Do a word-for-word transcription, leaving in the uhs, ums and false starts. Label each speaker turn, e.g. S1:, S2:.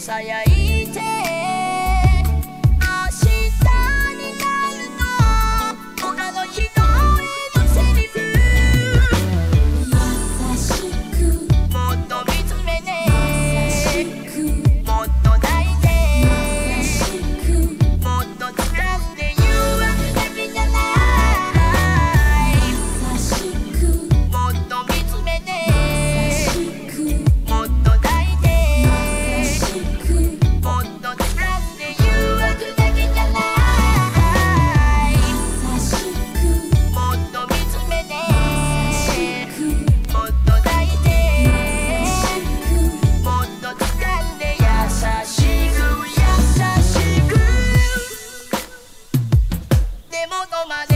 S1: さやいて明日になるの他の人へのセリフ優しくもっと見つめね優しくもっと抱いて優しくもっと掴んで誘惑だけじゃない優しくもっと見つめね優しくもっと抱いて優しくもっと掴んで誘惑だけじゃない優しくもっと見つめね優しくもっと抱いて優しくもっと掴んで優しく優しく根元まで